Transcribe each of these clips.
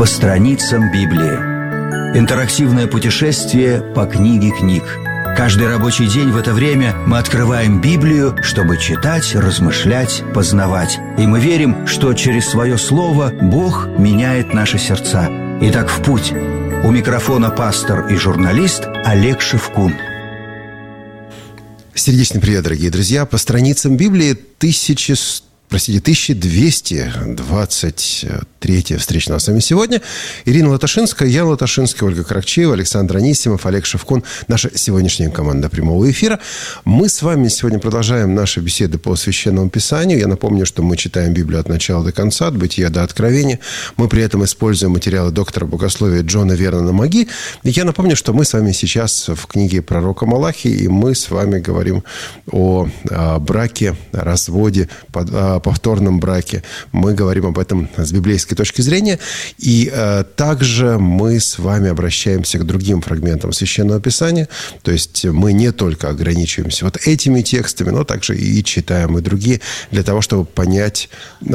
по страницам Библии. Интерактивное путешествие по книге книг. Каждый рабочий день в это время мы открываем Библию, чтобы читать, размышлять, познавать. И мы верим, что через свое слово Бог меняет наши сердца. Итак, в путь. У микрофона пастор и журналист Олег Шевкун. Сердечный привет, дорогие друзья. По страницам Библии 1223-я встреча у нас с вами сегодня. Ирина Латашинская, я Латашинский, Ольга Каракчеева, Александр Анисимов, Олег Шевкун. Наша сегодняшняя команда прямого эфира. Мы с вами сегодня продолжаем наши беседы по Священному Писанию. Я напомню, что мы читаем Библию от начала до конца, от Бытия до Откровения. Мы при этом используем материалы доктора богословия Джона Вернона Маги. И я напомню, что мы с вами сейчас в книге пророка Малахии, и мы с вами говорим о браке, разводе, повторном браке. Мы говорим об этом с библейской точки зрения. И также мы с вами обращаемся к другим фрагментам Священного Писания. То есть мы не только ограничиваемся вот этими текстами, но также и читаем и другие для того, чтобы понять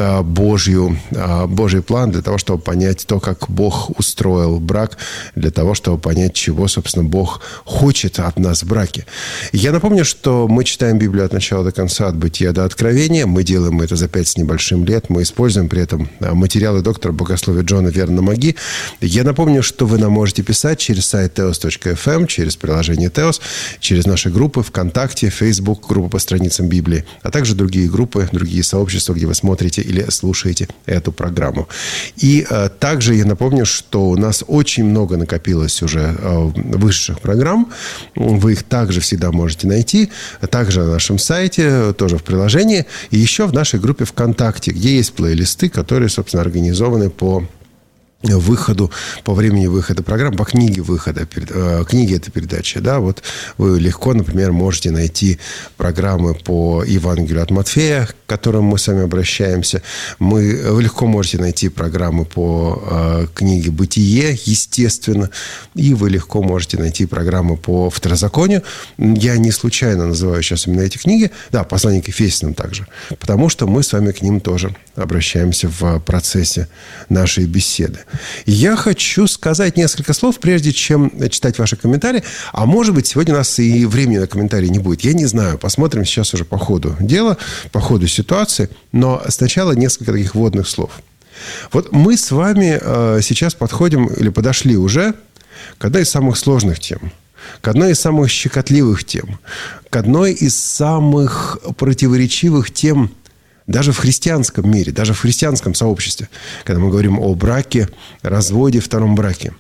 Божий план, для того, чтобы понять то, как Бог устроил брак, для того, чтобы понять, чего, собственно, Бог хочет от нас в браке. Я напомню, что мы читаем Библию от начала до конца, от Бытия до Откровения. Мы делаем это за 5 с небольшим лет. Мы используем при этом материалы доктора богословия Джона Вернона Маги. Я напомню, что вы нам можете писать через сайт teos.fm, через приложение Teos, через наши группы ВКонтакте, Facebook, группы по страницам Библии, а также другие группы, другие сообщества, где вы смотрите или слушаете эту программу. И также я напомню, что у нас очень много накопилось уже вышедших программ. Вы их также всегда можете найти, также на нашем сайте, тоже в приложении, и еще в нашей группе ВКонтакте, где есть плейлисты, которые, собственно, организованы по выходу, по времени выхода программ, по книге выхода. Книги – это передача, да, вот вы легко, например, можете найти программы по Евангелию от Матфея, к которым мы с вами обращаемся. Вы легко можете найти программы по книге «Бытие», естественно, и вы легко можете найти программы по Второзаконию. Я не случайно называю сейчас именно эти книги, да, «Послание к Ефесянам» также, потому что мы с вами к ним тоже обращаемся в процессе нашей беседы. Я хочу сказать несколько слов, прежде чем читать ваши комментарии. А может быть, сегодня у нас и времени на комментарии не будет. Я не знаю. Посмотрим сейчас уже по ходу дела, по ходу ситуации. Но сначала несколько таких вводных слов. Вот мы с вами сейчас подходим, или подошли уже к одной из самых сложных тем, к одной из самых щекотливых тем, к одной из самых противоречивых тем даже в христианском мире, даже в христианском сообществе, когда мы говорим о браке, разводе, втором браке.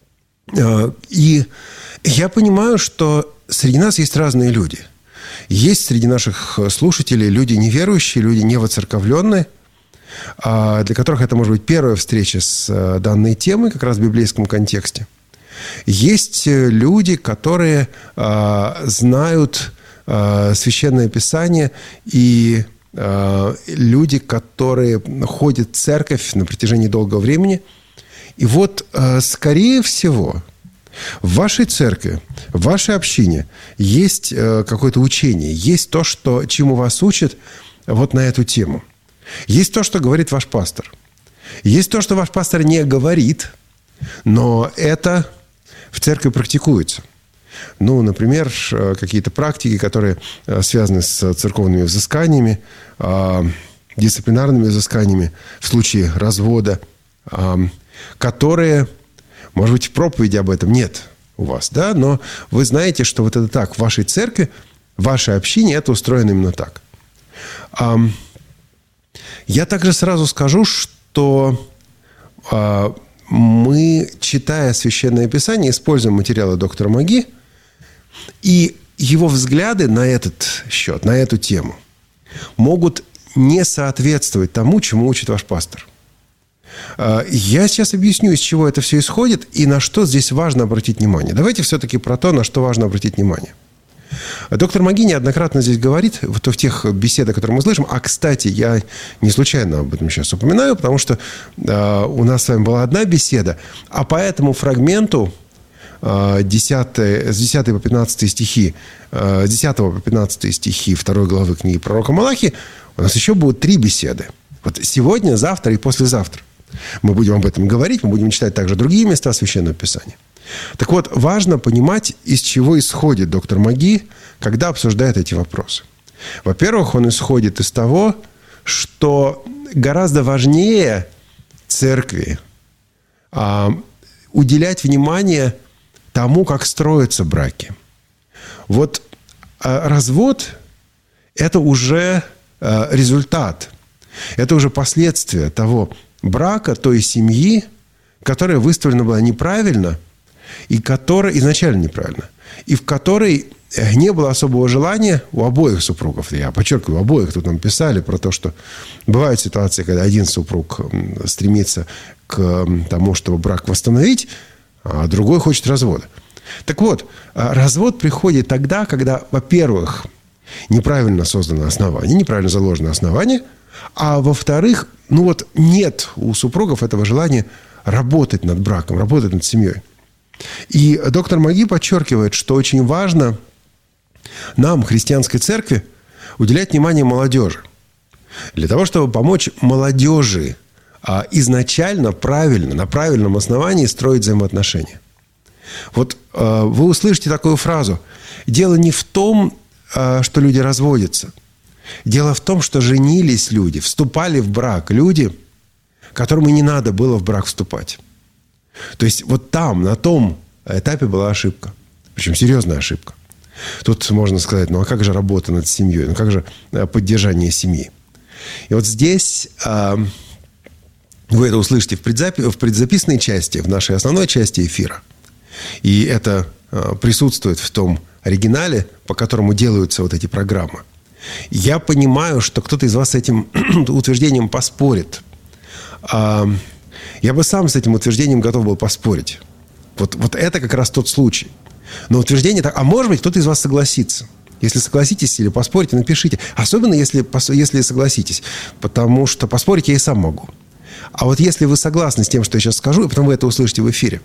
И я понимаю, что среди нас есть разные люди. Есть среди наших слушателей люди неверующие, люди невоцерковленные, для которых это может быть первая встреча с данной темой, как раз в библейском контексте. Есть люди, которые знают Священное Писание, и люди, которые ходят в церковь на протяжении долгого времени. И вот, скорее всего, в вашей церкви, в вашей общине есть какое-то учение, есть то, чему вас учат вот на эту тему. Есть то, что говорит ваш пастор. Есть то, что ваш пастор не говорит, но это в церкви практикуется. Ну, например, какие-то практики, которые связаны с церковными взысканиями, дисциплинарными взысканиями в случае развода, которые, может быть, в проповеди об этом нет у вас, да, но вы знаете, что вот это так, в вашей церкви, в вашей общине это устроено именно так. Я также сразу скажу, что мы, читая Священное Писание, используем материалы доктора Маги, и его взгляды на этот счет, на эту тему могут не соответствовать тому, чему учит ваш пастор. Я сейчас объясню, из чего это все исходит и на что здесь важно обратить внимание. Давайте все-таки про то, на что важно обратить внимание. Доктор Маги неоднократно здесь говорит, в тех беседах, которые мы слышим. А, кстати, я не случайно об этом сейчас упоминаю, потому что у нас с вами была одна беседа, а по этому фрагменту с 10 по 15 стихи, с 10 по 15 стихи 2 главы книги пророка Малахии у нас еще будут 3 беседы. Вот сегодня, завтра и послезавтра. Мы будем об этом говорить, мы будем читать также другие места Священного Писания. Так вот, важно понимать, из чего исходит доктор Маги, когда обсуждает эти вопросы. Во-первых, он исходит из того, что гораздо важнее церкви уделять внимание тому, как строятся браки. Вот развод – это уже результат, это уже последствия того брака, той семьи, которая выставлена была неправильно, и которая изначально неправильно, и в которой не было особого желания у обоих супругов. Я подчеркиваю, у обоих. Тут нам писали про то, что бывают ситуации, когда один супруг стремится к тому, чтобы брак восстановить, а другой хочет развода. Так вот, развод приходит тогда, когда, во-первых, неправильно создано основание, неправильно заложено основание, а во-вторых, нет у супругов этого желания работать над браком, работать над семьей. И доктор Маги подчеркивает, что очень важно нам, христианской церкви, уделять внимание молодежи. Для того, чтобы помочь молодежи изначально правильно, на правильном основании строить взаимоотношения. Вот вы услышите такую фразу: дело не в том, что люди разводятся. Дело в том, что женились люди, вступали в брак люди, которым и не надо было в брак вступать. То есть вот там, на том этапе была ошибка. Причем серьезная ошибка. Тут можно сказать, а как же работа над семьей? Как же поддержание семьи? И вот здесь вы это услышите в предзаписанной части, в нашей основной части эфира. И это присутствует в том оригинале, по которому делаются вот эти программы. Я понимаю, что кто-то из вас с этим утверждением поспорит. Я бы сам с этим утверждением готов был поспорить. Вот это как раз тот случай. Но утверждение так... А может быть, кто-то из вас согласится. Если согласитесь или поспорите, напишите. Особенно, если согласитесь. Потому что поспорить я и сам могу. А вот если вы согласны с тем, что я сейчас скажу, и потом вы это услышите в эфире.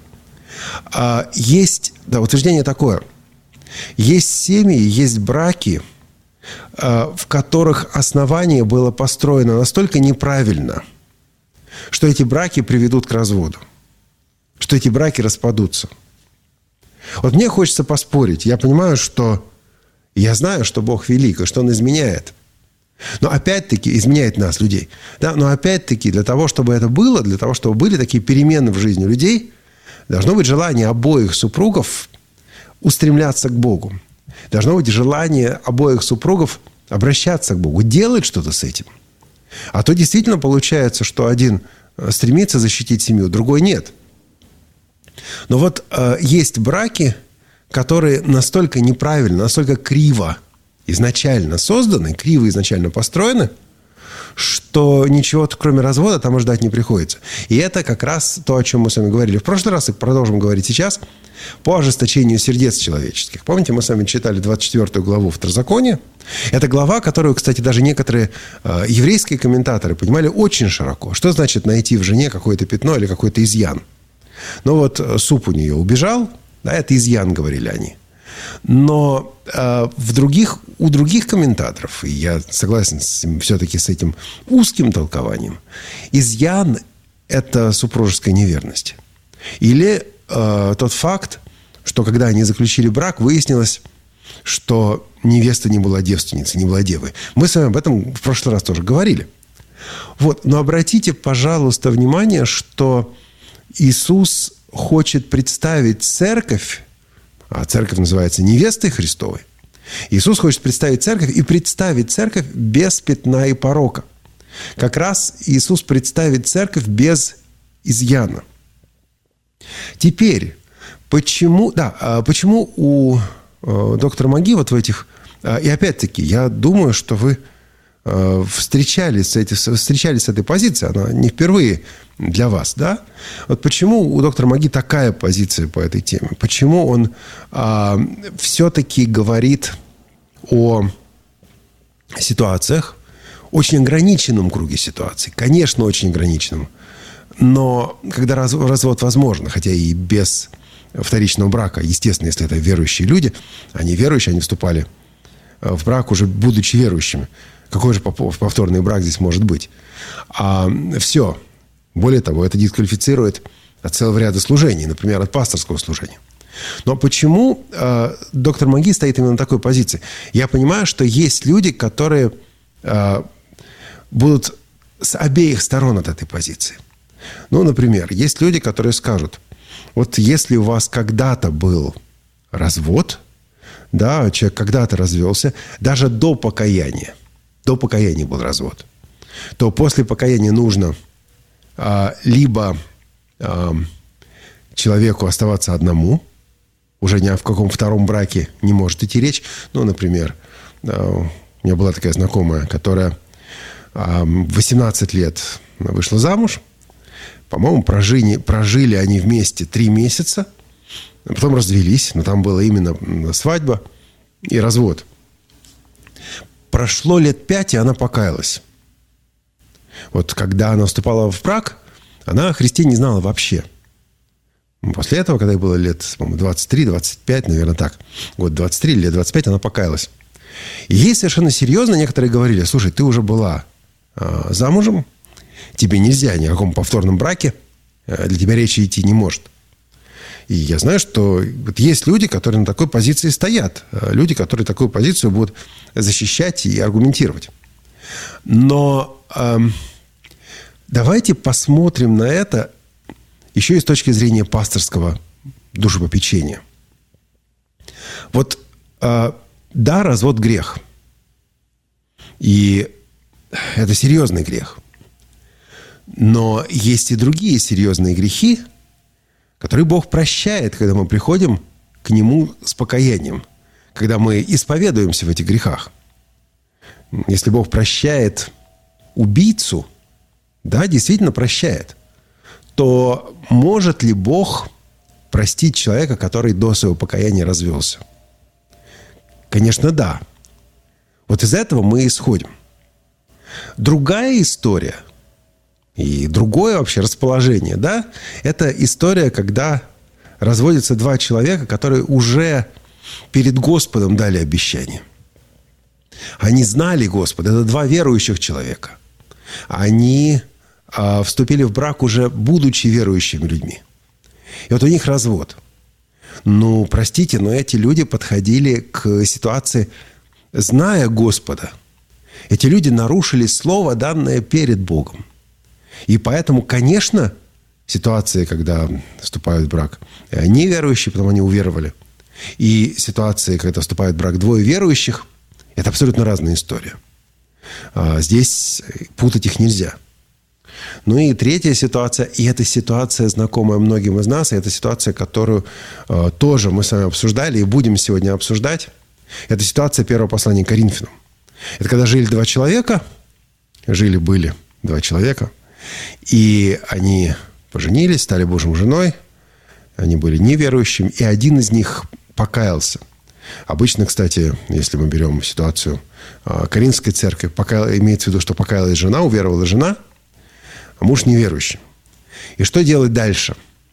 Есть... Да, утверждение такое. Есть семьи, есть браки, в которых основание было построено настолько неправильно, что эти браки приведут к разводу. Что эти браки распадутся. Вот мне хочется поспорить. Я понимаю, я знаю, что Бог велик, и что Он изменяет. Но опять-таки изменяет нас, людей. Да? Но опять-таки для того, чтобы это было, для того, чтобы были такие перемены в жизни людей, должно быть желание обоих супругов устремляться к Богу. Должно быть желание обоих супругов обращаться к Богу, делать что-то с этим. А то действительно получается, что один стремится защитить семью, другой нет. Но вот есть браки, которые настолько неправильно, настолько криво изначально созданы, криво изначально построены, что ничего кроме развода там ждать не приходится. И это как раз то, о чем мы с вами говорили в прошлый раз, и продолжим говорить сейчас, по ожесточению сердец человеческих. Помните, мы с вами читали 24 главу Второзакония? Это глава, которую, кстати, даже некоторые еврейские комментаторы понимали очень широко. Что значит найти в жене какое-то пятно или какой-то изъян? Ну вот суп у нее убежал, да, это изъян, говорили они. Но у других комментаторов, и я согласен все-таки с этим узким толкованием, изъян – это супружеская неверность. Или тот факт, что когда они заключили брак, выяснилось, что невеста не была девственницей, не была девой. Мы с вами об этом в прошлый раз тоже говорили. Вот. Но обратите, пожалуйста, внимание, что Иисус хочет представить церковь, а церковь называется невестой Христовой. Иисус хочет представить церковь и представить церковь без пятна и порока. Как раз Иисус представит церковь без изъяна. Теперь, почему у доктора Маги вот в этих... И опять-таки, я думаю, что вы встречались с этой позицией, она не впервые для вас, да? Вот почему у доктора Маги такая позиция по этой теме? Почему он все-таки говорит о ситуациях, очень ограниченном круге ситуаций, конечно, очень ограниченном, но когда развод возможен, хотя и без вторичного брака, естественно, если это верующие люди, они верующие, они вступали в брак уже будучи верующими. Какой же повторный брак здесь может быть? Все. Более того, это дисквалифицирует от целого ряда служений, например, от пасторского служения. Но почему доктор Маги стоит именно на такой позиции? Я понимаю, что есть люди, которые будут с обеих сторон от этой позиции. Ну, например, есть люди, которые скажут, вот если у вас когда-то был развод, да, человек когда-то развелся, даже до покаяния был развод, то после покаяния нужно либо человеку оставаться одному, уже ни о каком втором браке не может идти речь. Ну, например, у меня была такая знакомая, которая в 18 лет вышла замуж. По-моему, прожили они вместе 3 месяца. А потом развелись. Но там была именно свадьба и развод. Прошло лет 5, и она покаялась. Вот когда она вступала в брак, она о Христе не знала вообще. После этого, когда ей было лет, по-моему, 23-25, наверное, так, год 23 или лет 25, она покаялась. И ей совершенно серьезно некоторые говорили: слушай, ты уже была замужем, тебе нельзя ни о каком повторном браке, для тебя речи идти не может. И я знаю, что вот есть люди, которые на такой позиции стоят, люди, которые такую позицию будут защищать и аргументировать. Но давайте посмотрим на это еще и с точки зрения пасторского душепопечения. Вот, да, развод – грех. И это серьезный грех. Но есть и другие серьезные грехи, которые Бог прощает, когда мы приходим к Нему с покаянием, когда мы исповедуемся в этих грехах. Если Бог прощает убийцу, да, действительно прощает, то может ли Бог простить человека, который до своего покаяния развелся? Конечно, да. Вот из этого мы исходим. Другая история и другое вообще расположение, да, это история, когда разводятся 2 человека, которые уже перед Господом дали обещание. Они знали Господа, это 2 верующих человека. Они вступили в брак уже будучи верующими людьми. И вот у них развод. Ну, простите, но эти люди подходили к ситуации, зная Господа. Эти люди нарушили слово, данное перед Богом. И поэтому, конечно, ситуация, когда вступают в брак неверующие, потом они уверовали, и ситуация, когда вступают в брак 2 верующих, это абсолютно разная история. Здесь путать их нельзя. Ну и третья ситуация, и эта ситуация знакомая многим из нас, и это ситуация, которую тоже мы с вами обсуждали и будем сегодня обсуждать. Это ситуация первого послания к Коринфянам. Это когда жили 2 человека, были 2 человека, и они поженились, стали Божьей женой, они были неверующими, и один из них покаялся. Обычно, кстати, если мы берем ситуацию Коринфской церкви, имеется в виду, что покаялась жена, уверовала жена, а муж неверующий. И что делать дальше?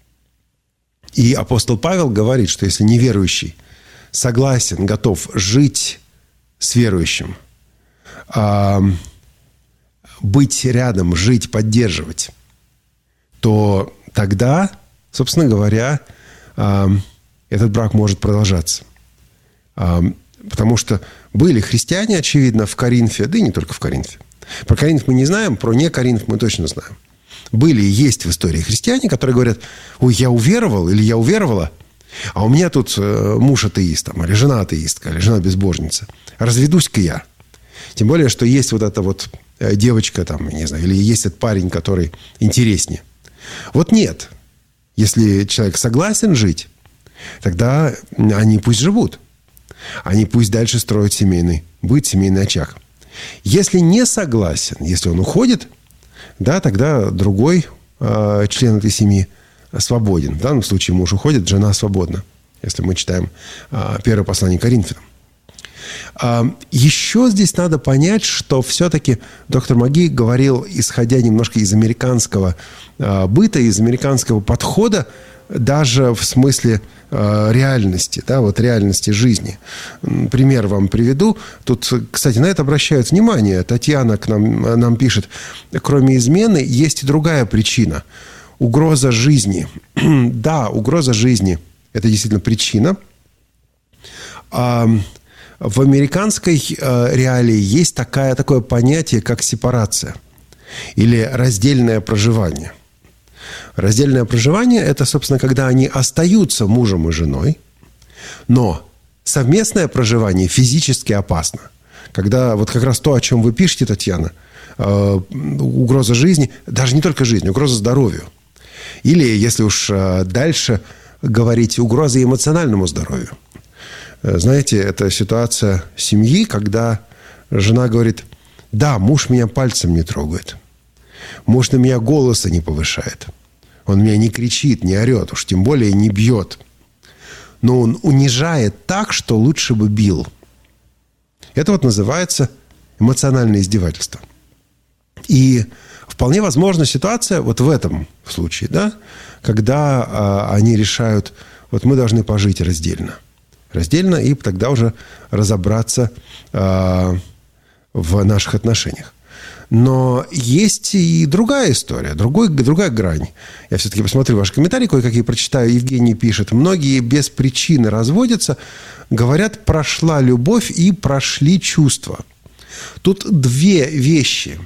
И апостол Павел говорит, что если неверующий согласен, готов жить с верующим, быть рядом, жить, поддерживать, то тогда, собственно говоря, этот брак может продолжаться. Потому что были христиане, очевидно, в Коринфе, да и не только в Коринфе. Про Коринф мы не знаем, про не Коринф мы точно знаем. Были и есть в истории христиане, которые говорят: ой, я уверовал или я уверовала, а у меня тут муж атеист, или жена атеистка, или жена безбожница. Разведусь-ка я. Тем более, что есть вот эта вот девочка, там, не знаю, или есть этот парень, который интереснее. Вот нет. Если человек согласен жить, тогда они пусть живут. Они пусть дальше строят семейный очаг. Если не согласен, если он уходит, да, тогда другой член этой семьи свободен. В данном случае муж уходит, жена свободна, если мы читаем первое послание к Коринфянам. Еще здесь надо понять, что все-таки доктор Маги говорил, исходя немножко из американского быта, из американского подхода даже в смысле реальности, да, вот реальности жизни. Пример вам приведу. Тут, кстати, на это обращают внимание. Татьяна нам пишет, кроме измены есть и другая причина. Угроза жизни. Да, угроза жизни – это действительно причина. В американской реалии есть такое понятие, как сепарация или раздельное проживание. Раздельное проживание – это, собственно, когда они остаются мужем и женой, но совместное проживание физически опасно. Когда вот как раз то, о чем вы пишете, Татьяна, угроза жизни, даже не только жизни, угроза здоровью. Или, если уж дальше говорить, угроза эмоциональному здоровью. Знаете, это ситуация семьи, когда жена говорит: да, муж меня пальцем не трогает. Муж на меня голоса не повышает. Он меня не кричит, не орет, уж тем более не бьет. Но он унижает так, что лучше бы бил. Это вот называется эмоциональное издевательство. И вполне возможна ситуация вот в этом случае, да, когда они решают, вот мы должны пожить раздельно. Раздельно, и тогда уже разобраться в наших отношениях. Но есть и другая история, другая грань. Я все-таки посмотрю ваши комментарии, кое-какие прочитаю. Евгений пишет: многие без причины разводятся, говорят, прошла любовь и прошли чувства. Тут две вещи.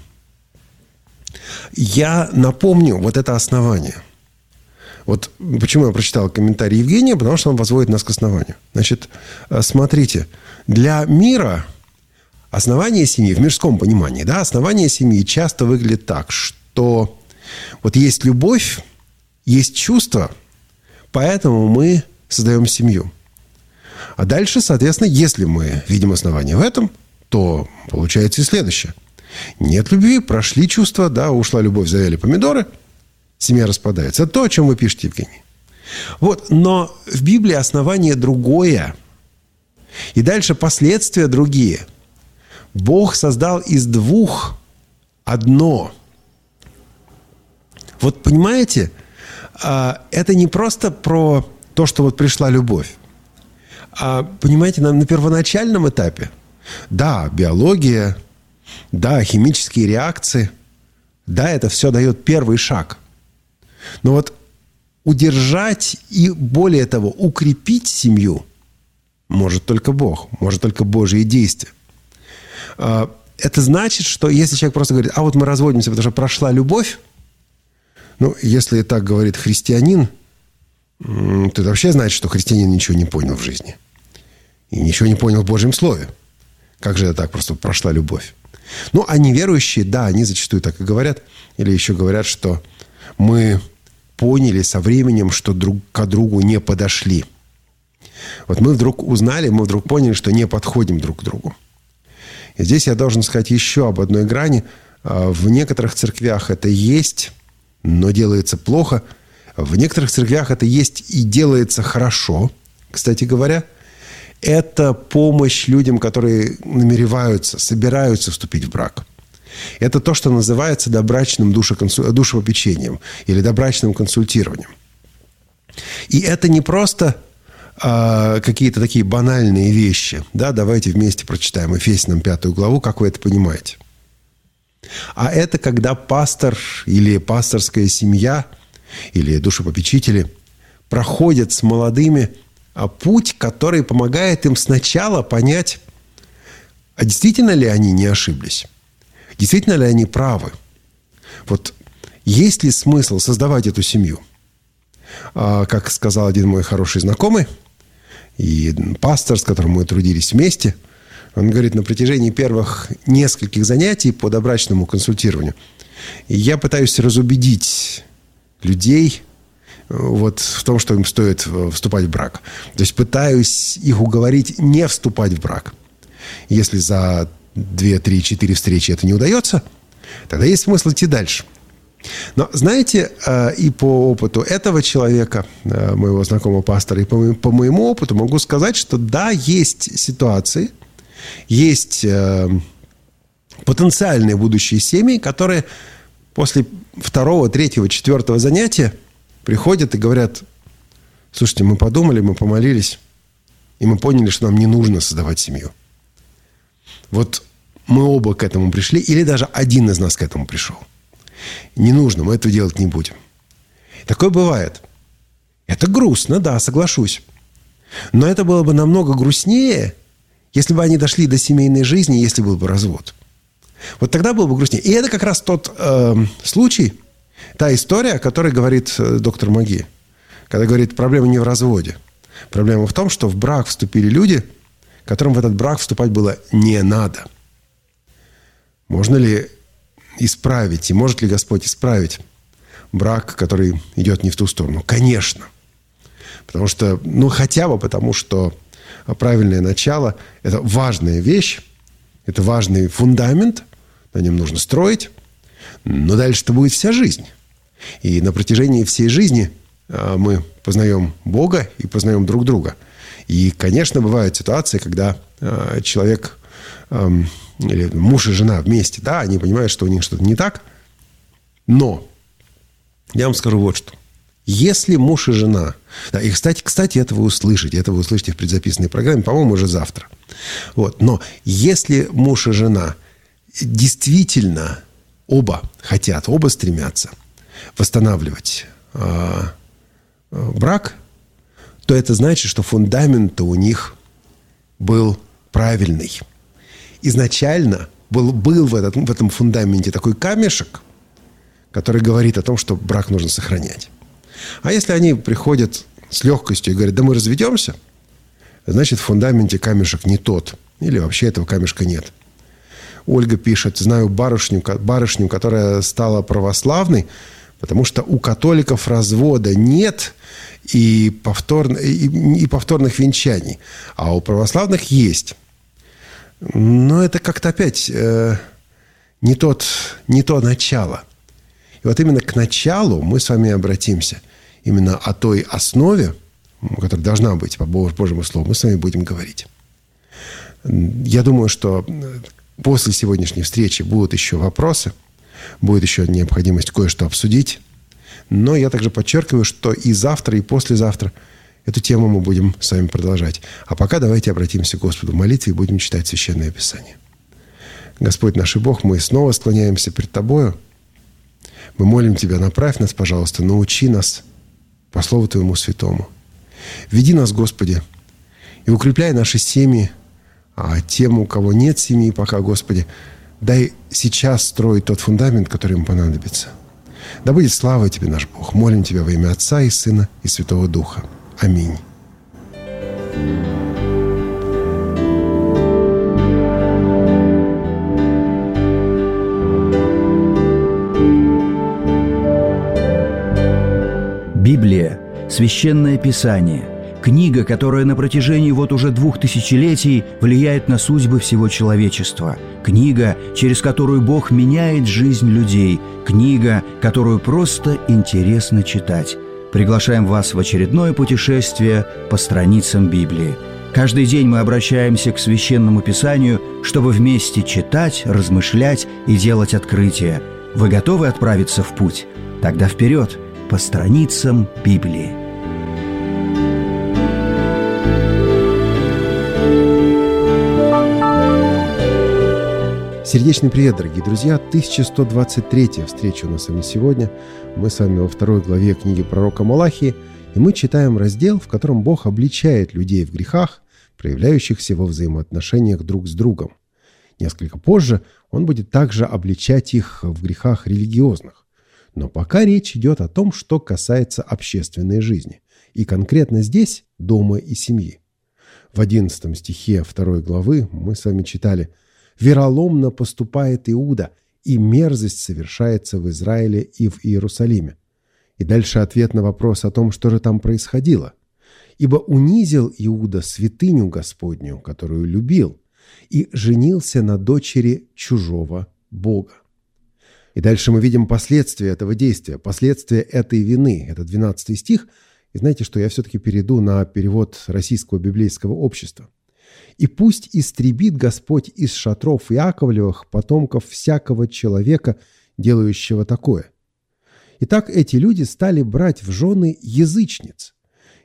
Я напомню вот это основание. Вот почему я прочитал комментарий Евгения, потому что он возводит нас к основанию. Значит, смотрите, для мира основание семьи, в мирском понимании, да, основание семьи часто выглядит так, что вот есть любовь, есть чувство, поэтому мы создаем семью. А дальше, соответственно, если мы видим основание в этом, то получается и следующее. Нет любви, прошли чувства, да, ушла любовь, завяли помидоры, семья распадается. Это то, о чем вы пишете, Евгений. Вот, но в Библии основание другое. И дальше последствия другие. Бог создал из двух одно. Вот понимаете, это не просто про то, что вот пришла любовь. А, понимаете, на первоначальном этапе, да, биология, да, химические реакции, да, это все дает первый шаг. Но вот удержать и, более того, укрепить семью может только Бог, может только Божьи действия. Это значит, что если человек просто говорит: а вот мы разводимся, потому что прошла любовь, ну, если так говорит христианин, то это вообще значит, что христианин ничего не понял в жизни. И ничего не понял в Божьем Слове. Как же это так, просто прошла любовь? Ну, а неверующие, да, они зачастую так и говорят. Или еще говорят, что мы поняли со временем, что друг к другу не подошли. Вот мы вдруг узнали, мы вдруг поняли, что не подходим друг к другу. И здесь я должен сказать еще об одной грани. В некоторых церквях это есть, но делается плохо. В некоторых церквях это есть и делается хорошо, кстати говоря. Это помощь людям, которые намереваются, собираются вступить в брак. Это то, что называется добрачным душепопечением или добрачным консультированием. И это не просто какие-то такие банальные вещи. Да, давайте вместе прочитаем Ефесянам 5 главу, как вы это понимаете. А это когда пастор или пасторская семья или душепопечители проходят с молодыми путь, который помогает им сначала понять, а действительно ли они не ошиблись, действительно ли они правы. Вот есть ли смысл создавать эту семью? Как сказал один мой хороший знакомый и пастор, с которым мы трудились вместе, он говорит, на протяжении первых нескольких занятий по добрачному консультированию я пытаюсь разубедить людей вот в том, что им стоит вступать в брак. То есть пытаюсь их уговорить не вступать в брак. Если за 2, 3, 4 встречи это не удается, тогда есть смысл идти дальше. Но, знаете, и по опыту этого человека, моего знакомого пастора, и по моему опыту могу сказать, что да, есть ситуации, есть потенциальные будущие семьи, которые после 2, 3, 4 занятия приходят и говорят: Слушайте, мы подумали, мы помолились, и мы поняли, что нам не нужно создавать семью. Вот мы оба к этому пришли, или даже один из нас к этому пришел. Не нужно, мы этого делать не будем. Такое бывает. Это грустно, да, соглашусь. Но это было бы намного грустнее, если бы они дошли до семейной жизни, если был бы развод. Вот тогда было бы грустнее. И это как раз тот случай, та история, о которой говорит доктор Маги. Когда говорит, проблема не в разводе. Проблема в том, что в брак вступили люди, которым в этот брак вступать было не надо. Можно ли исправить, и может ли Господь исправить брак, который идет не в ту сторону? Конечно. Потому что, хотя бы потому, что правильное начало – это важная вещь, это важный фундамент, на нем нужно строить, но дальше-то будет вся жизнь. И на протяжении всей жизни мы познаем Бога и познаем друг друга. И, конечно, бывают ситуации, когда человек или муж и жена вместе, да, они понимают, что у них что-то не так. Но я вам скажу вот что. Если муж и жена... Да, и, кстати, это вы услышите в предзаписанной программе, по-моему, уже завтра. Вот. Но если муж и жена действительно оба хотят, оба стремятся восстанавливать брак, то это значит, что фундамент-то у них был правильный. Изначально был в этом фундаменте такой камешек, который говорит о том, что брак нужно сохранять. А если они приходят с легкостью и говорят, да мы разведемся, значит, в фундаменте камешек не тот. Или вообще этого камешка нет. Ольга пишет, знаю барышню, которая стала православной, потому что у католиков развода нет и повторных венчаний, а у православных есть. Но это как-то опять не то начало. И вот именно к началу мы с вами обратимся. Именно о той основе, которая должна быть по Божьему Слову, мы с вами будем говорить. Я думаю, что после сегодняшней встречи будут еще вопросы, будет еще необходимость кое-что обсудить. Но я также подчеркиваю, что и завтра, и послезавтра эту тему мы будем с вами продолжать. А пока давайте обратимся к Господу в молитве и будем читать Священное Писание. Господь наш и Бог, мы снова склоняемся пред Тобою. Мы молим Тебя, направь нас, пожалуйста, научи нас по Слову Твоему Святому. Веди нас, Господи, и укрепляй наши семьи, а тем, у кого нет семьи пока, Господи, дай сейчас строить тот фундамент, который им понадобится. Да будет слава Тебе, наш Бог. Молим Тебя во имя Отца и Сына и Святого Духа. Аминь. Библия – Священное Писание, книга, которая на протяжении уже 2000 летий влияет на судьбы всего человечества, книга, через которую Бог меняет жизнь людей, книга, которую просто интересно читать. Приглашаем вас в очередное путешествие по страницам Библии. Каждый день мы обращаемся к Священному Писанию, чтобы вместе читать, размышлять и делать открытия. Вы готовы отправиться в путь? Тогда вперед! По страницам Библии. Сердечный привет, дорогие друзья. 1123-я встреча у нас с вами сегодня. Мы с вами во 2 главе книги пророка Малахии, и мы читаем раздел, в котором Бог обличает людей в грехах, проявляющихся во взаимоотношениях друг с другом. Несколько позже Он будет также обличать их в грехах религиозных. Но пока речь идет о том, что касается общественной жизни. И конкретно здесь – дома и семьи. В 11 стихе 2 главы мы с вами читали: «Вероломно поступает Иуда, и мерзость совершается в Израиле и в Иерусалиме». И дальше ответ на вопрос о том, что же там происходило. «Ибо унизил Иуда святыню Господню, которую любил, и женился на дочери чужого Бога». И дальше мы видим последствия этого действия, последствия этой вины. Это 12 стих. И знаете, что я все-таки перейду на перевод Российского библейского общества. «И пусть истребит Господь из шатров Иаковлевых потомков всякого человека, делающего такое». Итак, эти люди стали брать в жены язычниц.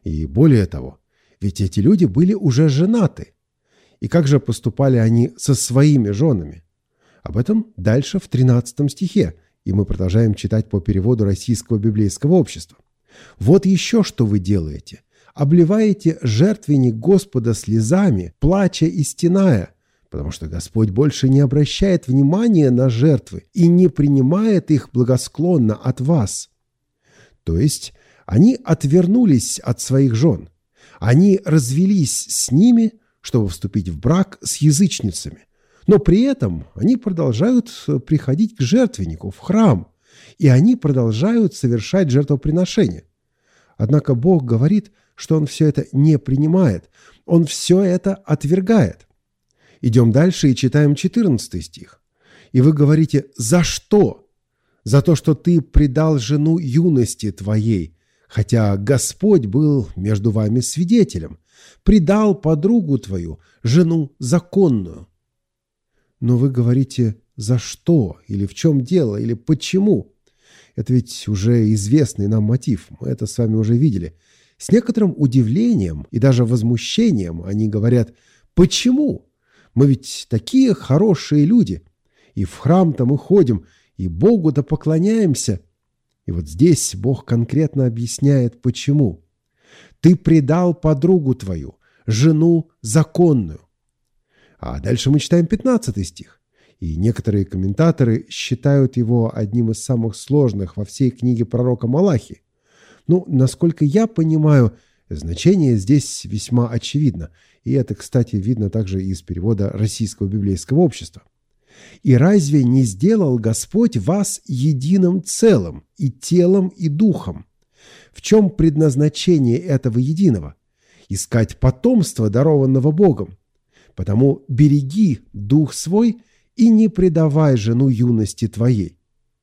И более того, ведь эти люди были уже женаты. И как же поступали они со своими женами? Об этом дальше в 13 стихе, и мы продолжаем читать по переводу Российского библейского общества. «Вот еще что вы делаете. Обливаете жертвенник Господа слезами, плача и стеная, потому что Господь больше не обращает внимания на жертвы и не принимает их благосклонно от вас». То есть они отвернулись от своих жен. Они развелись с ними, чтобы вступить в брак с язычницами. Но при этом они продолжают приходить к жертвеннику, в храм, и они продолжают совершать жертвоприношения. Однако Бог говорит, что Он все это не принимает, Он все это отвергает. Идем дальше и читаем 14 стих. «И вы говорите, за что? За то, что ты предал жену юности твоей, хотя Господь был между вами свидетелем, предал подругу твою, жену законную». Но вы говорите, за что, или в чем дело, или почему? Это ведь уже известный нам мотив, мы это с вами уже видели. С некоторым удивлением и даже возмущением они говорят, почему? Мы ведь такие хорошие люди, и в храм-то мы ходим, и Богу-то поклоняемся. И вот здесь Бог конкретно объясняет, почему. «Ты предал подругу твою, жену законную». А дальше мы читаем 15 стих. И некоторые комментаторы считают его одним из самых сложных во всей книге пророка Малахии. Насколько я понимаю, значение здесь весьма очевидно. И это, кстати, видно также из перевода Российского библейского общества. «И разве не сделал Господь вас единым целым, и телом, и духом? В чем предназначение этого единого? Искать потомство, дарованного Богом. Потому береги дух свой и не предавай жену юности твоей».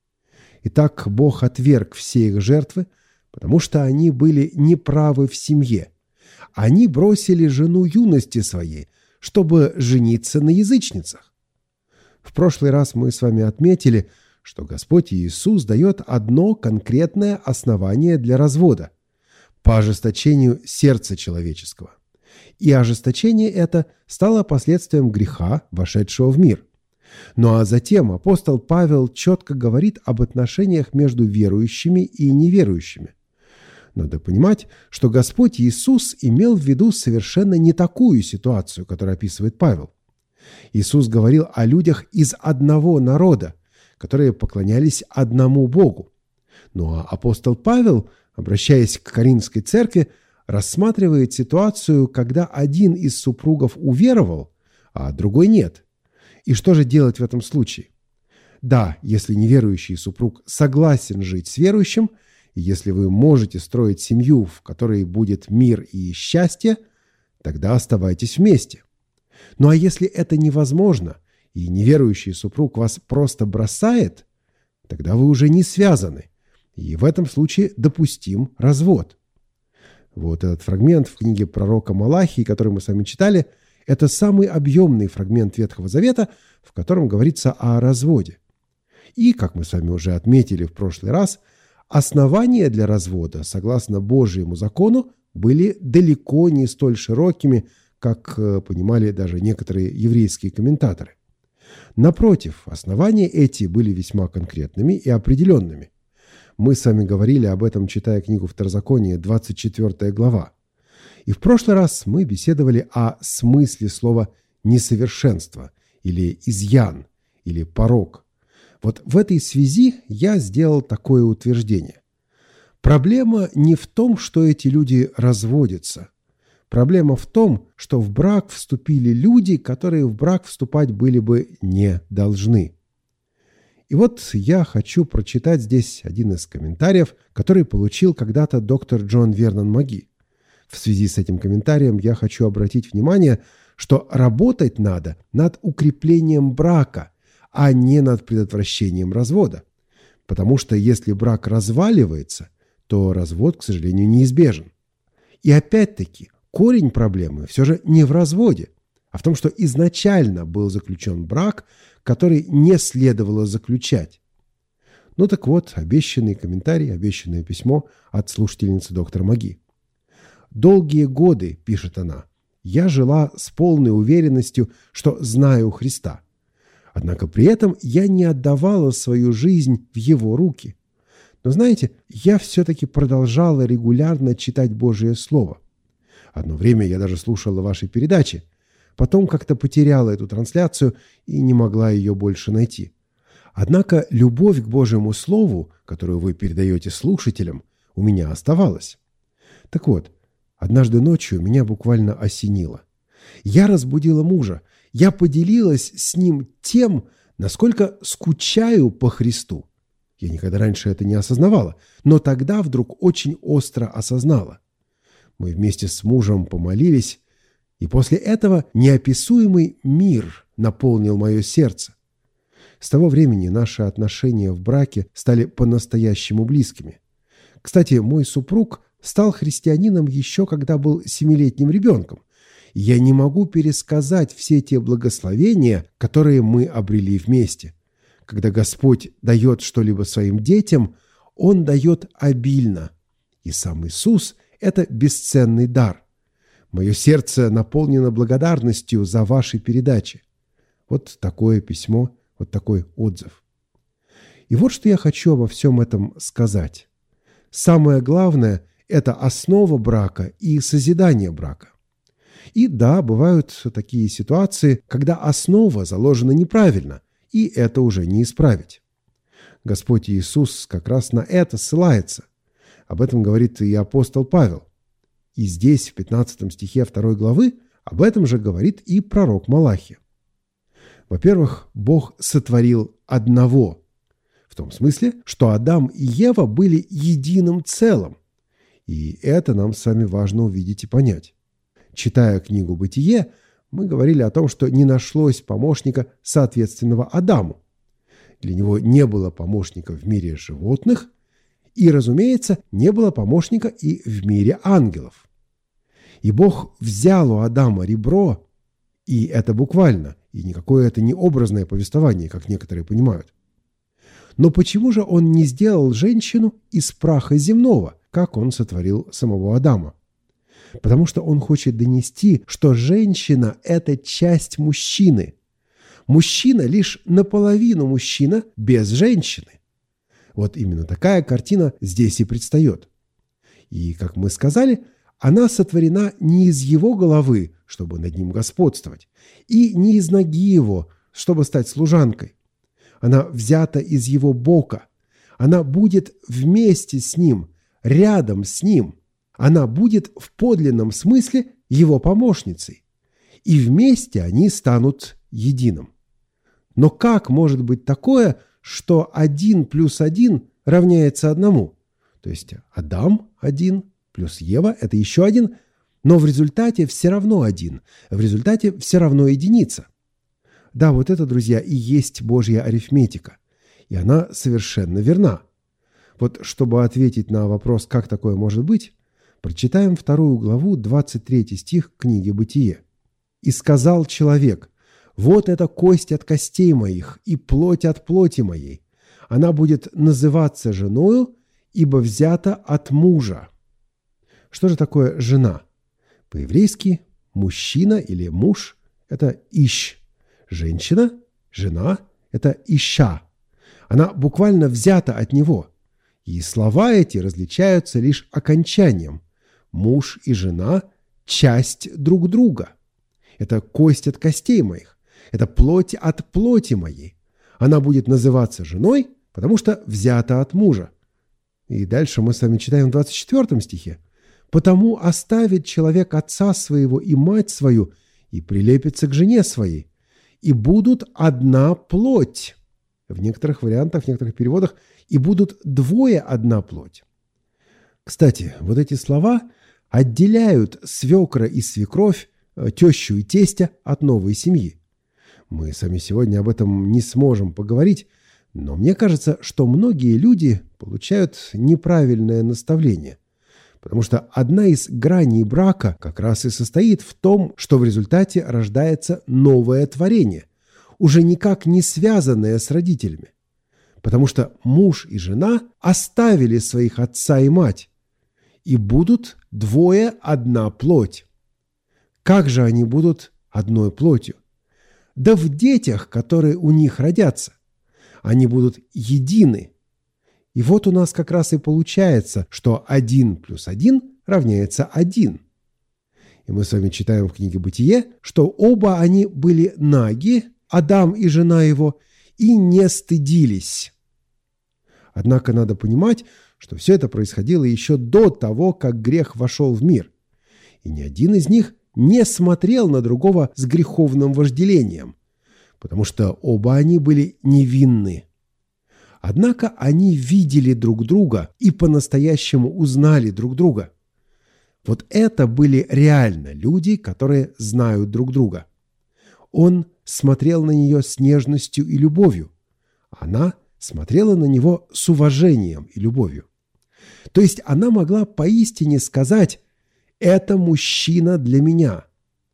Итак, Бог отверг все их жертвы, потому что они были неправы в семье. Они бросили жену юности своей, чтобы жениться на язычницах. В прошлый раз мы с вами отметили, что Господь Иисус дает одно конкретное основание для развода – по ожесточению сердца человеческого. И ожесточение это стало последствием греха, вошедшего в мир. Ну а затем апостол Павел четко говорит об отношениях между верующими и неверующими. Надо понимать, что Господь Иисус имел в виду совершенно не такую ситуацию, которую описывает Павел. Иисус говорил о людях из одного народа, которые поклонялись одному Богу. Ну а апостол Павел, обращаясь к Коринфской церкви, рассматривает ситуацию, когда один из супругов уверовал, а другой нет. И что же делать в этом случае? Да, если неверующий супруг согласен жить с верующим, и если вы можете строить семью, в которой будет мир и счастье, тогда оставайтесь вместе. Ну а если это невозможно, и неверующий супруг вас просто бросает, тогда вы уже не связаны, и в этом случае допустим развод. Вот этот фрагмент в книге пророка Малахии, который мы с вами читали, это самый объемный фрагмент Ветхого Завета, в котором говорится о разводе. И, как мы с вами уже отметили в прошлый раз, основания для развода, согласно Божьему закону, были далеко не столь широкими, как понимали даже некоторые еврейские комментаторы. Напротив, основания эти были весьма конкретными и определенными. Мы с вами говорили об этом, читая книгу Второзакония, 24 глава. И в прошлый раз мы беседовали о смысле слова «несовершенство» или «изъян» или «порок». Вот в этой связи я сделал такое утверждение. Проблема не в том, что эти люди разводятся. Проблема в том, что в брак вступили люди, которые в брак вступать были бы не должны. И вот я хочу прочитать здесь один из комментариев, который получил когда-то доктор Джон Вернон Маги. В связи с этим комментарием я хочу обратить внимание, что работать надо над укреплением брака, а не над предотвращением развода. Потому что если брак разваливается, то развод, к сожалению, неизбежен. И опять-таки, корень проблемы все же не в разводе, а в том, что изначально был заключен брак, который не следовало заключать. Ну так вот, обещанный комментарий, обещанное письмо от слушательницы доктора Маги. «Долгие годы, — пишет она, — я жила с полной уверенностью, что знаю Христа. Однако при этом я не отдавала свою жизнь в Его руки. Но знаете, я все-таки продолжала регулярно читать Божие Слово. Одно время я даже слушала ваши передачи. Потом как-то потеряла эту трансляцию и не могла ее больше найти. Однако любовь к Божьему Слову, которую вы передаете слушателям, у меня оставалась. Так вот, однажды ночью меня буквально осенило. Я разбудила мужа. Я поделилась с ним тем, насколько скучаю по Христу. Я никогда раньше это не осознавала, но тогда вдруг очень остро осознала. Мы вместе с мужем помолились, и после этого неописуемый мир наполнил мое сердце. С того времени наши отношения в браке стали по-настоящему близкими. Кстати, мой супруг стал христианином еще когда был 7-летним ребенком. Я не могу пересказать все те благословения, которые мы обрели вместе. Когда Господь дает что-либо своим детям, Он дает обильно. И сам Иисус – это бесценный дар. Мое сердце наполнено благодарностью за ваши передачи. Вот такое письмо, вот такой отзыв. И вот что я хочу обо всем этом сказать. Самое главное – это основа брака и созидание брака. И да, бывают такие ситуации, когда основа заложена неправильно, и это уже не исправить. Господь Иисус как раз на это ссылается. Об этом говорит и апостол Павел. И здесь, в 15 стихе 2 главы, об этом же говорит и пророк Малахия. Во-первых, Бог сотворил одного, в том смысле, что Адам и Ева были единым целым. И это нам с вами важно увидеть и понять. Читая книгу «Бытие», мы говорили о том, что не нашлось помощника, соответственного Адаму. Для него не было помощника в мире животных, и, разумеется, не было помощника и в мире ангелов. И Бог взял у Адама ребро, и это буквально, и никакое это не образное повествование, как некоторые понимают. Но почему же Он не сделал женщину из праха земного, как Он сотворил самого Адама? Потому что Он хочет донести, что женщина – это часть мужчины. Мужчина лишь наполовину мужчина без женщины. Вот именно такая картина здесь и предстает. И, как мы сказали, она сотворена не из его головы, чтобы над ним господствовать, и не из ноги его, чтобы стать служанкой. Она взята из его бока. Она будет вместе с ним, рядом с ним. Она будет в подлинном смысле его помощницей. И вместе они станут единым. Но как может быть такое, что 1 плюс 1 равняется 1? То есть Адам 1 плюс Ева – это еще 1, но в результате все равно 1, в результате все равно единица. Да, вот это, друзья, и есть Божья арифметика, и она совершенно верна. Вот чтобы ответить на вопрос, как такое может быть, прочитаем 2 главу, 23 стих книги «Бытие». «И сказал человек: вот это кость от костей моих и плоть от плоти моей. Она будет называться женою, ибо взята от мужа». Что же такое жена? По-еврейски мужчина или муж – это ищ. Женщина, жена – это ища. Она буквально взята от него. И слова эти различаются лишь окончанием. Муж и жена – часть друг друга. Это кость от костей моих. Это плоть от плоти моей. Она будет называться женой, потому что взята от мужа. И дальше мы с вами читаем в 24 стихе. «Потому оставит человек отца своего и мать свою, и прилепится к жене своей, и будут одна плоть». В некоторых вариантах, в некоторых переводах «и будут двое одна плоть». Кстати, вот эти слова отделяют свекра и свекровь, тещу и тестя от новой семьи. Мы с вами сегодня об этом не сможем поговорить, но мне кажется, что многие люди получают неправильное наставление. Потому что одна из граней брака как раз и состоит в том, что в результате рождается новое творение, уже никак не связанное с родителями. Потому что муж и жена оставили своих отца и мать. и будут двое одна плоть. Как же они будут одной плотью? Да в детях, которые у них родятся. Они будут едины. И вот у нас как раз и получается, что 1 плюс 1 равняется 1. И мы с вами читаем в книге «Бытие», что оба они были наги, Адам и жена его, и не стыдились. Однако надо понимать, что все это происходило еще до того, как грех вошел в мир. И ни один из них не смотрел на другого с греховным вожделением, потому что оба они были невинны. Однако они видели друг друга и по-настоящему узнали друг друга. Вот это были реально люди, которые знают друг друга. Он смотрел на нее с нежностью и любовью. Она смотрела на него с уважением и любовью. То есть она могла поистине сказать: «Это мужчина для меня».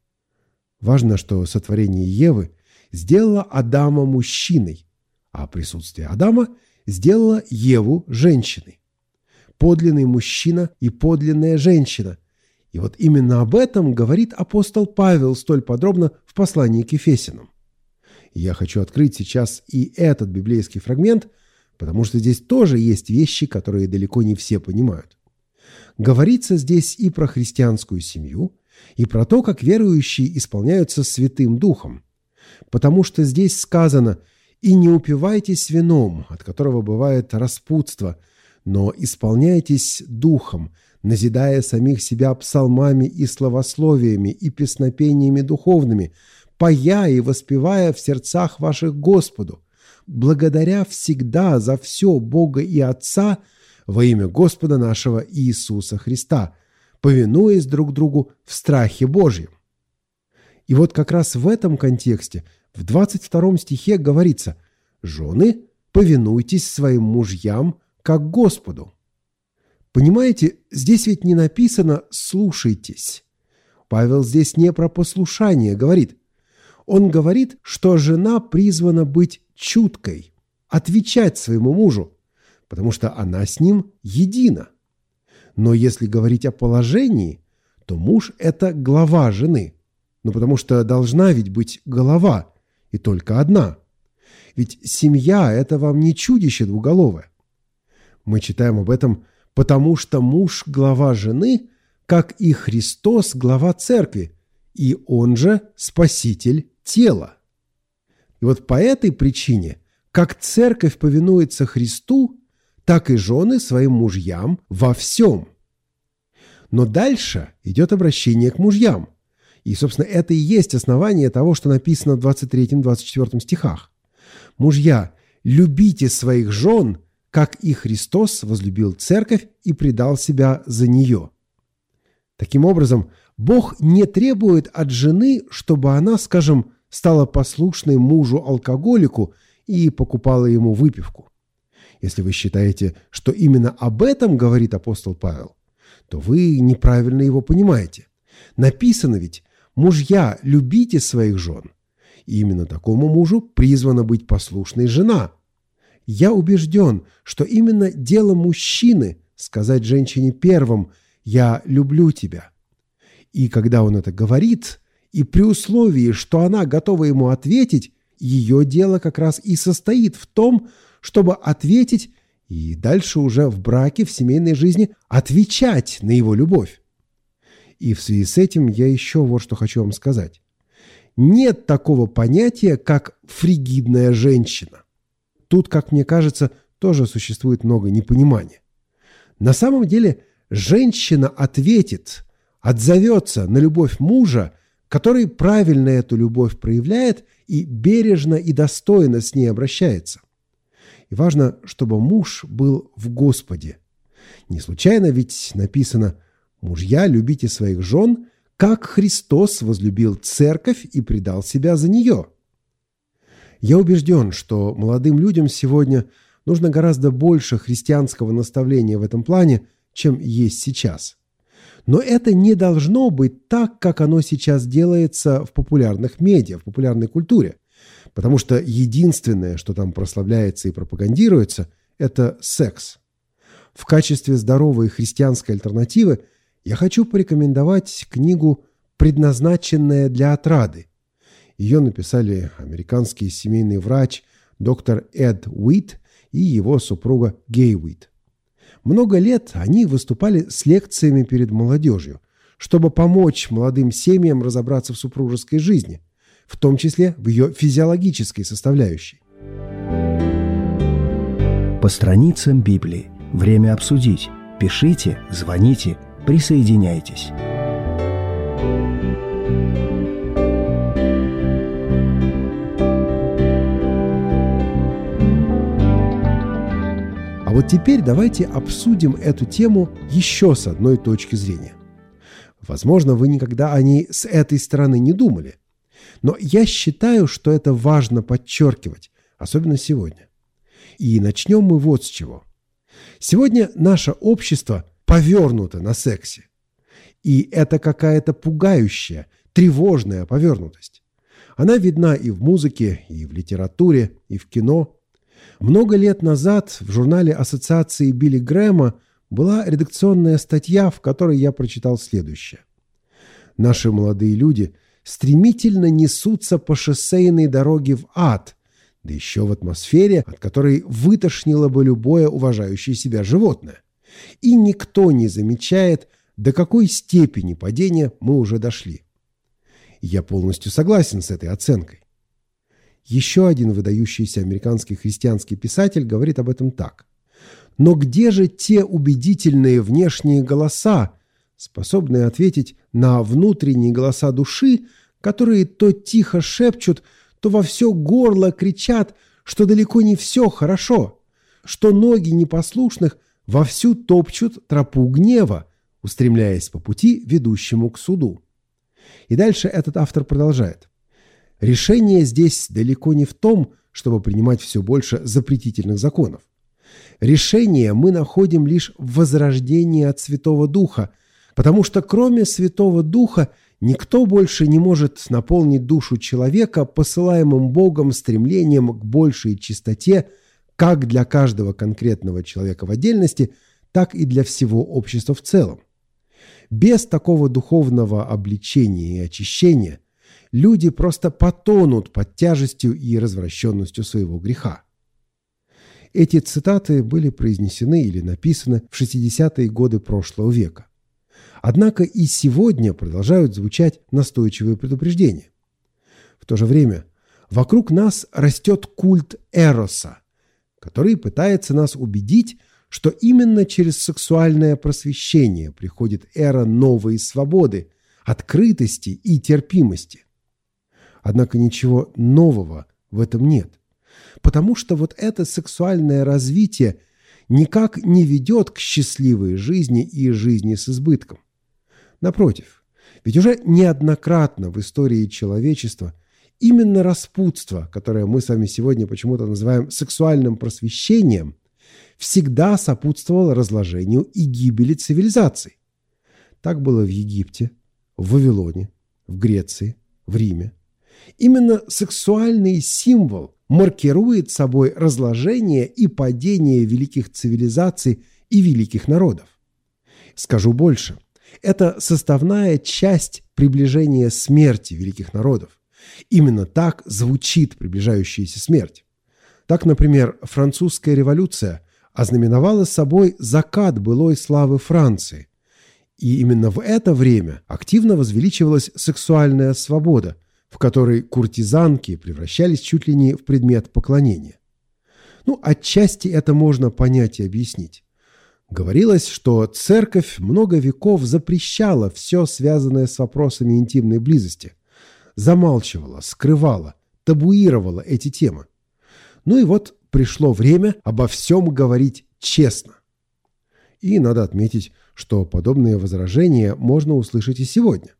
Важно, что сотворение Евы сделало Адама мужчиной, а присутствие Адама сделало Еву женщиной. Подлинный мужчина и подлинная женщина. И вот именно об этом говорит апостол Павел столь подробно в послании к Ефесянам. И я хочу открыть сейчас и этот библейский фрагмент, потому что здесь тоже есть вещи, которые далеко не все понимают. Говорится здесь и про христианскую семью, и про то, как верующие исполняются Святым Духом. Потому что здесь сказано: «И не упивайтесь вином, от которого бывает распутство, но исполняйтесь Духом, назидая самих себя псалмами и славословиями и песнопениями духовными, поя и воспевая в сердцах ваших Господу, благодаря всегда за все Бога и Отца во имя Господа нашего Иисуса Христа, повинуясь друг другу в страхе Божьем». И вот как раз в этом контексте в 22 стихе говорится: «Жены, повинуйтесь своим мужьям, как Господу». Понимаете, здесь ведь не написано «слушайтесь». Павел здесь не про послушание говорит. Он говорит, что жена призвана быть чуткой, отвечать своему мужу, потому что она с ним едина. Но если говорить о положении, то муж – это глава жены. Ну, потому что должна ведь быть голова, и только одна. Ведь семья – это вам не чудище двуголовое. Мы читаем об этом: «Потому что муж – глава жены, как и Христос – глава церкви, и он же спаситель тела». И вот по этой причине, как церковь повинуется Христу, так и жены своим мужьям во всем. Но дальше идет обращение к мужьям. И, собственно, это и есть основание того, что написано в 23-24 стихах. «Мужья, любите своих жен, как и Христос возлюбил церковь и предал себя за нее». Таким образом, Бог не требует от жены, чтобы она, скажем, стала послушной мужу-алкоголику и покупала ему выпивку. Если вы считаете, что именно об этом говорит апостол Павел, то вы неправильно его понимаете. Написано ведь: «Мужья, любите своих жен». И именно такому мужу призвана быть послушной жена. Я убежден, что именно дело мужчины сказать женщине первым: «Я люблю тебя». И когда он это говорит, и при условии, что она готова ему ответить, ее дело как раз и состоит в том, чтобы ответить и дальше уже в браке, в семейной жизни отвечать на его любовь. И в связи с этим я еще вот что хочу вам сказать. Нет такого понятия, как фригидная женщина. Тут, как мне кажется, тоже существует много непонимания. На самом деле женщина ответит, отзовется на любовь мужа, который правильно эту любовь проявляет и бережно и достойно с ней обращается. И важно, чтобы муж был в Господе. Не случайно ведь написано: «Мужья, любите своих жен, как Христос возлюбил церковь и предал себя за нее». Я убежден, что молодым людям сегодня нужно гораздо больше христианского наставления в этом плане, чем есть сейчас. Но это не должно быть так, как оно сейчас делается в популярных медиа, в популярной культуре. Потому что единственное, что там прославляется и пропагандируется, это секс. В качестве здоровой христианской альтернативы я хочу порекомендовать книгу «Предназначенная для отрады». Ее написали американский семейный врач доктор Эд Уит и его супруга Гей Уит. Много лет они выступали с лекциями перед молодежью, чтобы помочь молодым семьям разобраться в супружеской жизни, в том числе в ее физиологической составляющей. По страницам Библии. Время обсудить. Пишите, звоните, присоединяйтесь. А вот теперь давайте обсудим эту тему еще с одной точки зрения. Возможно, вы никогда о ней с этой стороны не думали. Но я считаю, что это важно подчеркивать, особенно сегодня. И начнем мы вот с чего. Сегодня наше общество повернуто на сексе. И это какая-то пугающая, тревожная повернутость. Она видна и в музыке, и в литературе, и в кино. Много лет назад в журнале Ассоциации Билли Грэма была редакционная статья, в которой я прочитал следующее. Наши молодые люди стремительно несутся по шоссейной дороге в ад, да еще в атмосфере, от которой вытошнило бы любое уважающее себя животное. И никто не замечает, до какой степени падения мы уже дошли. Я полностью согласен с этой оценкой. Еще один выдающийся американский христианский писатель говорит об этом так. Но где же те убедительные внешние голоса, способные ответить на внутренние голоса души, которые то тихо шепчут, то во все горло кричат, что далеко не все хорошо, что ноги непослушных вовсю топчут тропу гнева, устремляясь по пути, ведущему к суду. И дальше этот автор продолжает. Решение здесь далеко не в том, чтобы принимать все больше запретительных законов. Решение мы находим лишь в возрождении от Святого Духа, потому что кроме Святого Духа никто больше не может наполнить душу человека посылаемым Богом стремлением к большей чистоте как для каждого конкретного человека в отдельности, так и для всего общества в целом. Без такого духовного обличения и очищения люди просто потонут под тяжестью и развращенностью своего греха. Эти цитаты были произнесены или написаны в 60-е годы прошлого века. Однако и сегодня продолжают звучать настойчивые предупреждения. В то же время вокруг нас растет культ Эроса, который пытается нас убедить, что именно через сексуальное просвещение приходит эра новой свободы, открытости и терпимости. Однако ничего нового в этом нет, потому что вот это сексуальное развитие никак не ведет к счастливой жизни и жизни с избытком. Напротив, ведь уже неоднократно в истории человечества именно распутство, которое мы с вами сегодня почему-то называем сексуальным просвещением, всегда сопутствовало разложению и гибели цивилизаций. Так было в Египте, в Вавилоне, в Греции, в Риме. Именно сексуальный символ маркирует собой разложение и падение великих цивилизаций и великих народов. Скажу больше, это составная часть приближения смерти великих народов. Именно так звучит приближающаяся смерть. Так, например, французская революция ознаменовала собой закат былой славы Франции. И именно в это время активно возвеличивалась сексуальная свобода, в которой куртизанки превращались чуть ли не в предмет поклонения. Отчасти это можно понять и объяснить. Говорилось, что церковь много веков запрещала все, связанное с вопросами интимной близости, замалчивала, скрывала, табуировала эти темы. И вот пришло время обо всем говорить честно. И надо отметить, что подобные возражения можно услышать и сегодня.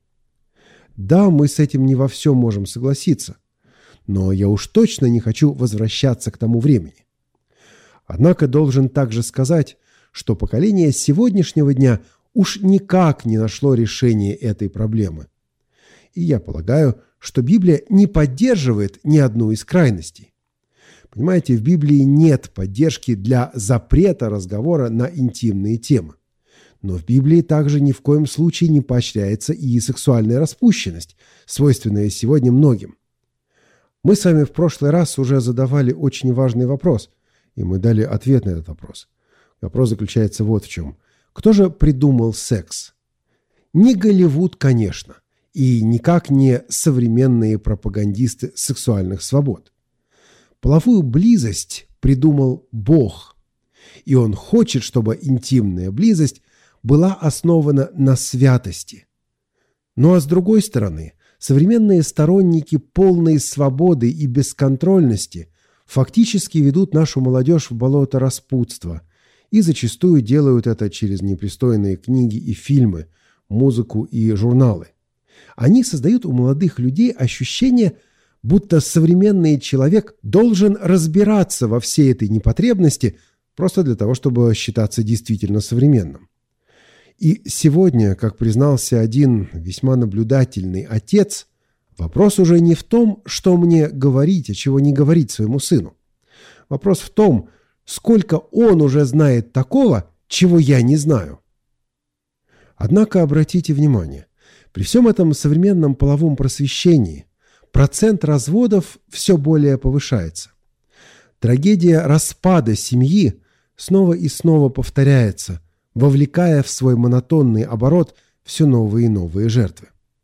Да, мы с этим не во всем можем согласиться, но я уж точно не хочу возвращаться к тому времени. Однако должен также сказать, что поколение сегодняшнего дня уж никак не нашло решения этой проблемы. И я полагаю, что Библия не поддерживает ни одну из крайностей. Понимаете, в Библии нет поддержки для запрета разговора на интимные темы. Но в Библии также ни в коем случае не поощряется и сексуальная распущенность, свойственная сегодня многим. Мы с вами в прошлый раз уже задавали очень важный вопрос, и мы дали ответ на этот вопрос. Вопрос заключается вот в чем. Кто же придумал секс? Не Голливуд, конечно, и никак не современные пропагандисты сексуальных свобод. Половую близость придумал Бог, и Он хочет, чтобы интимная близость была основана на святости. Ну а с другой стороны, современные сторонники полной свободы и бесконтрольности фактически ведут нашу молодежь в болото распутства и зачастую делают это через непристойные книги и фильмы, музыку и журналы. Они создают у молодых людей ощущение, будто современный человек должен разбираться во всей этой непотребности просто для того, чтобы считаться действительно современным. И сегодня, как признался один весьма наблюдательный отец, вопрос уже не в том, что мне говорить, а чего не говорить своему сыну. Вопрос в том, сколько он уже знает такого, чего я не знаю. Однако обратите внимание, при всем этом современном половом просвещении процент разводов все более повышается. Трагедия распада семьи снова и снова повторяется, вовлекая в свой монотонный оборот все новые и новые жертвы.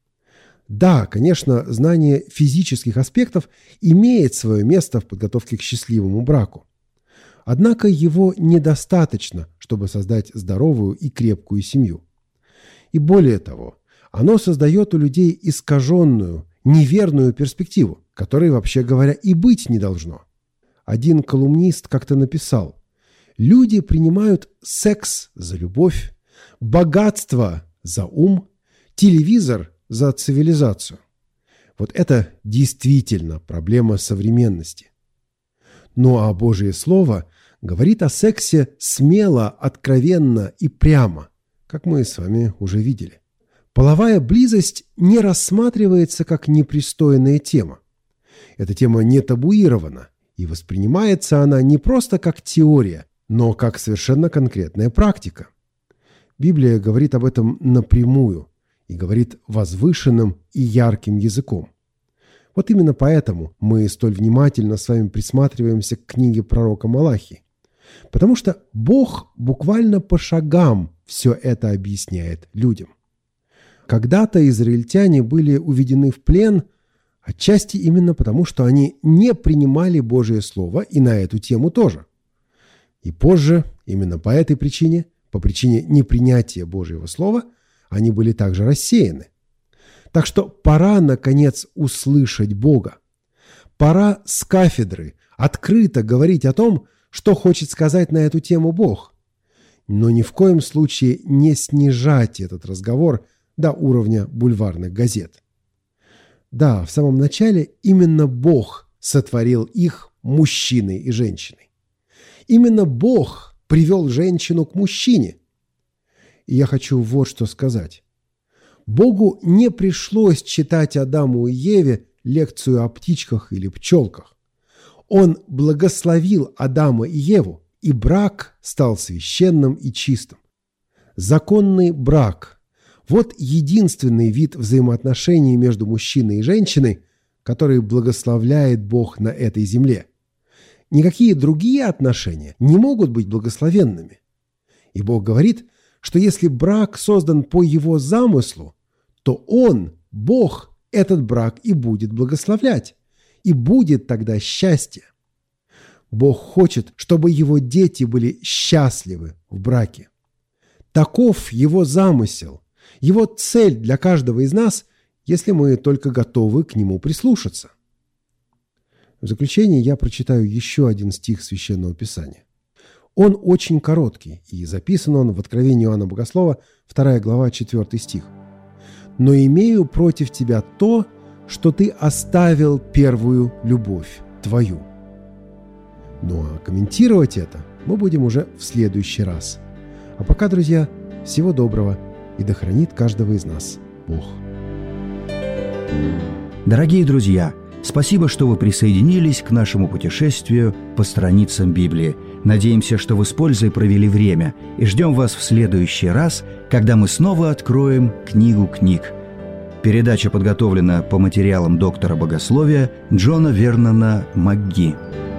Да, конечно, знание физических аспектов имеет свое место в подготовке к счастливому браку. Однако его недостаточно, чтобы создать здоровую и крепкую семью. И более того, оно создает у людей искаженную, неверную перспективу, которой, вообще говоря, и быть не должно. Один колумнист как-то написал: «Люди принимают секс за любовь, богатство за ум, телевизор за цивилизацию». Вот это действительно проблема современности. Ну а Божье Слово говорит о сексе смело, откровенно и прямо, как мы с вами уже видели. Половая близость не рассматривается как непристойная тема. Эта тема не табуирована, и воспринимается она не просто как теория, но как совершенно конкретная практика. Библия говорит об этом напрямую и говорит возвышенным и ярким языком. Вот именно поэтому мы столь внимательно с вами присматриваемся к книге пророка Малахии. Потому что Бог буквально по шагам все это объясняет людям. Когда-то израильтяне были уведены в плен, отчасти именно потому, что они не принимали Божие Слово и на эту тему тоже. И позже, именно по этой причине, по причине непринятия Божьего Слова, они были также рассеяны. Так что пора, наконец, услышать Бога. Пора с кафедры открыто говорить о том, что хочет сказать на эту тему Бог. Но ни в коем случае не снижать этот разговор до уровня бульварных газет. Да, в самом начале именно Бог сотворил их мужчиной и женщиной. Именно Бог привел женщину к мужчине. И я хочу вот что сказать. Богу не пришлось читать Адаму и Еве лекцию о птичках или пчелках. Он благословил Адама и Еву, и брак стал священным и чистым. Законный брак – вот единственный вид взаимоотношений между мужчиной и женщиной, который благословляет Бог на этой земле. Никакие другие отношения не могут быть благословенными. И Бог говорит, что если брак создан по Его замыслу, то Он, Бог, этот брак и будет благословлять, и будет тогда счастье. Бог хочет, чтобы Его дети были счастливы в браке. Таков Его замысел, Его цель для каждого из нас, если мы только готовы к Нему прислушаться. В заключение я прочитаю еще один стих Священного Писания. Он очень короткий, и записан он в Откровении Иоанна Богослова, 2 глава, 4 стих. «Но имею против тебя то, что ты оставил первую любовь твою». Ну а комментировать это мы будем уже в следующий раз. А пока, друзья, всего доброго, и да хранит каждого из нас Бог. Дорогие друзья, Спасибо, что вы присоединились к нашему путешествию по страницам Библии. Надеемся, что вы с пользой провели время, и ждем вас в следующий раз, когда мы снова откроем книгу книг. Передача подготовлена по материалам доктора богословия Джона Вернона МакГи.